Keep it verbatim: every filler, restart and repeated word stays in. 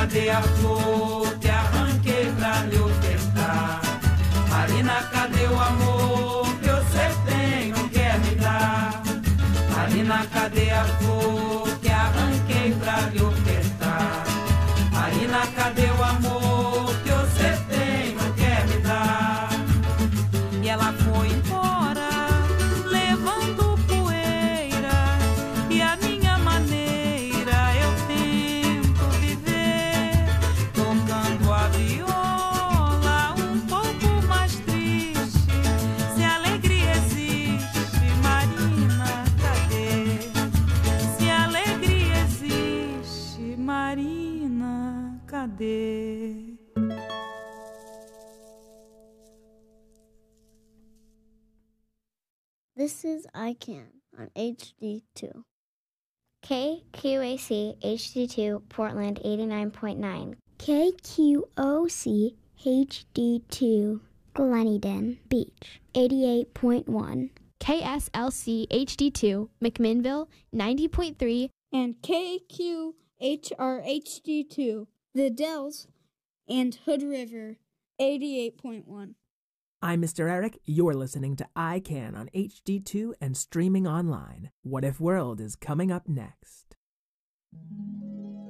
cadê a flor que arranquei pra lhe ofertar? Marina, cadê o amor que você tem, não quer me dar? Marina, cadê a flor que arranquei pra lhe ofertar? Marina, cadê o amor que você tem, não quer me dar? E ela foi embora, levando poeira, e a minha maneira eu tento viver, tocando a viola um pouco mais triste. Se a alegria existe, Marina, cadê? Se a alegria existe, Marina, cadê? This is I Can on H D two. K Q A C H D two Portland eighty-nine point nine. K Q O C H D two Gleneden Beach eighty-eight point one. K S L C H D two McMinnville ninety point three. And K Q H R H D two The Dells and Hood River eighty-eight point one. I'm Mister Eric. You're listening to I Can on H D two and streaming online. What If World is coming up next.